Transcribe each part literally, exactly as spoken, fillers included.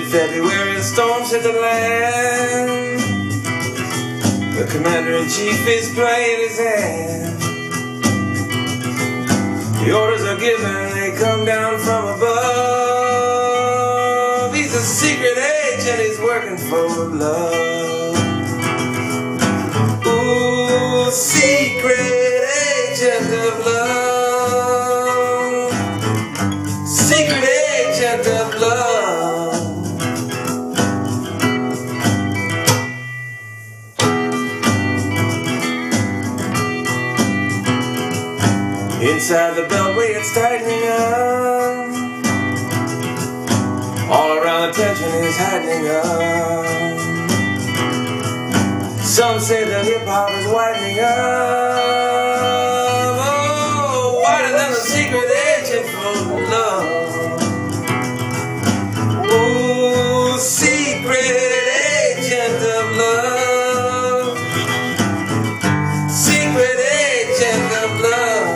Mid-February, the storms hit the land. The commander-in-chief is playing his hand. The orders are given, they come down from above. He's a secret agent, he's working for love. Ooh, secret agent of love. Secret agent of love. Inside the beltway it's tightening up. All around the tension is heightening up. Some say that hip-hop is whitening up. Oh, whiter than the secret agent for love. Oh, secret agent of love. Secret agent of love.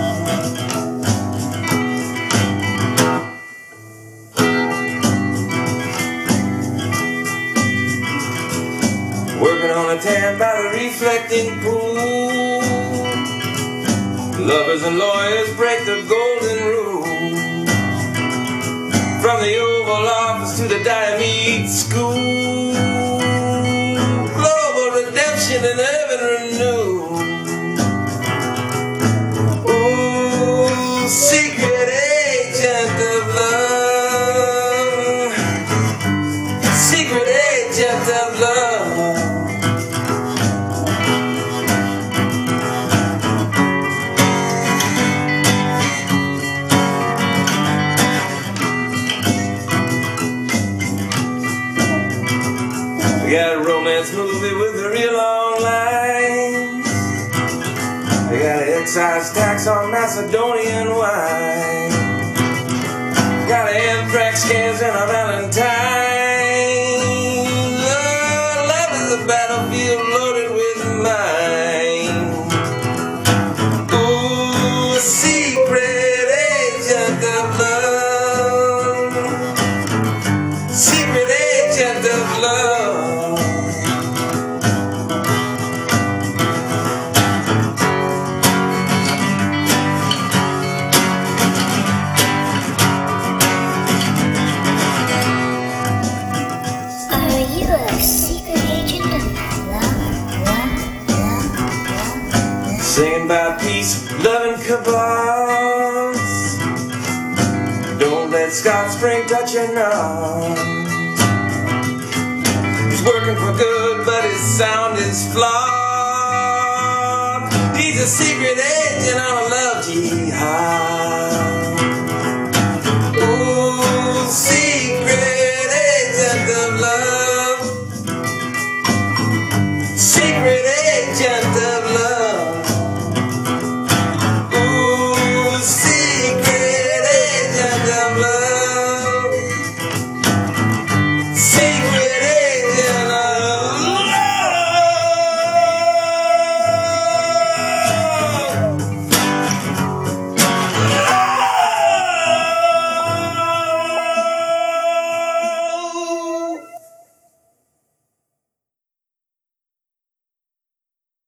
Working on a tan by the reflecting pool. Lovers and lawyers break the golden rule. From the Oval Office to the Diomede School. Global redemption and heaven renewed. Ooh, secret agent of love. Secret agent of love. We got a romance movie with a real long line. We got an excise tax on Macedonian wine. Got an anthrax scans and a valentine. Love, love is a battlefield loaded with mine. Ooh, secret agent of love. Secret agent of love. Singing about peace, love, and kebabs. Don't let Scott Spring touch your knob. He's working for good, but his sound is flawed. He's a secret agent on a love jihad. Ooh, secret agent of love. Secret agent